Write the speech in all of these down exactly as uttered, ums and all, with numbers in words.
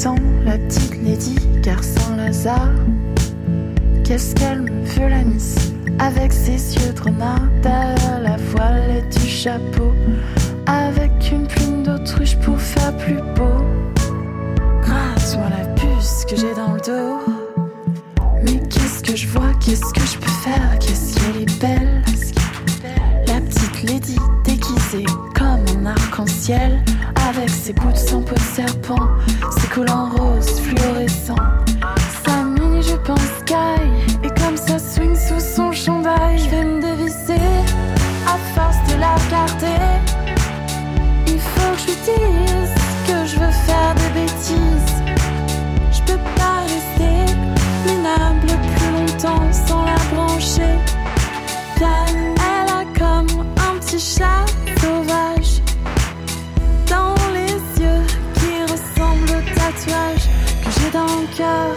tant la petite Lady, car sans Lazare, qu'est-ce qu'elle me veut la miss? Avec ses yeux de renard, derrière la voile et du chapeau, avec une plume d'autruche pour faire plus beau. Gratte-moi la puce que j'ai dans le dos. Mais qu'est-ce que je vois, qu'est-ce que je peux faire, qu'est-ce qu'elle est belle. La petite Lady déguisée comme un arc-en-ciel, avec ses bouts de sang peau de serpent, ses collants roses fluorescents, sa mini-jupe en sky, et comme ça swing sous son chandail. Je vais me dévisser à force de la regarder. Il faut que je lui dise que je veux faire des bêtises. Je peux pas rester minable plus longtemps sans la brancher. Car elle a comme un petit chat sauvage dans les yeux qui ressemblent au tatouage que j'ai dans le cœur.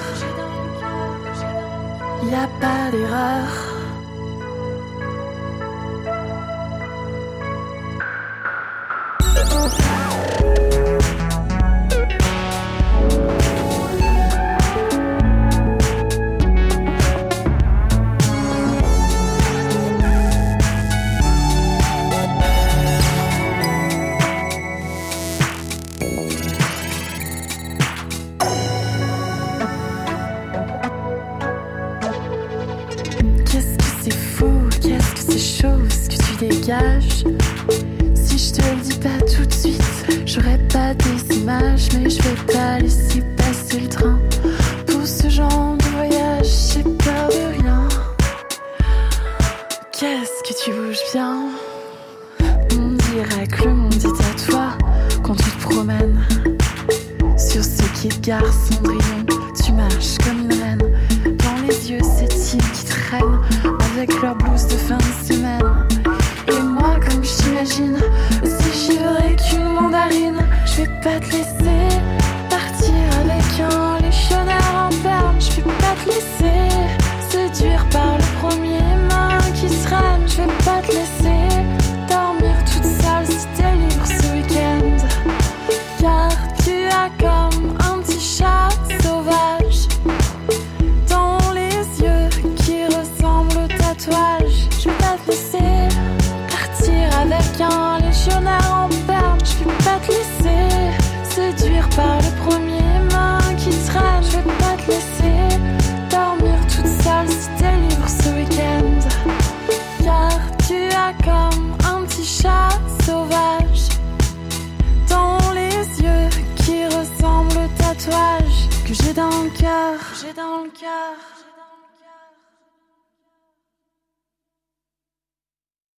Y a pas d'erreur. Dégage. Si je te le dis pas tout de suite, j'aurais pas des images, mais je vais pas laisser passer le train. Pour ce genre de voyage, j'ai peur de rien. Qu'est-ce que tu bouges bien? On dirait que le monde est à toi quand tu te promènes sur ce quai de gare Cendrillon. Tu marches comme une reine. Dans les yeux, ces types qui traînent avec leur blouse de fin de semaine. Et moi, comme j'imagine, si j'y aurais qu'une mandarine, je vais pas te laisser partir avec un légionnaire en berne. Je vais pas te laisser séduire par le premier main qui se traîne. Je vais pas te laisser dormir toute seule si t'es libre ce week-end. Car tu as comme un petit chat sauvage dans les yeux qui ressemblent au tatouage. Je vais pas te laisser avec un légionnaire en berne. Je vais pas te laisser séduire par le premier main qui traîne. Je vais pas te laisser dormir toute seule si t'es libre ce week-end. Car tu as comme un petit chat sauvage dans les yeux qui ressemblent au tatouage que j'ai dans le cœur. J'ai dans le cœur.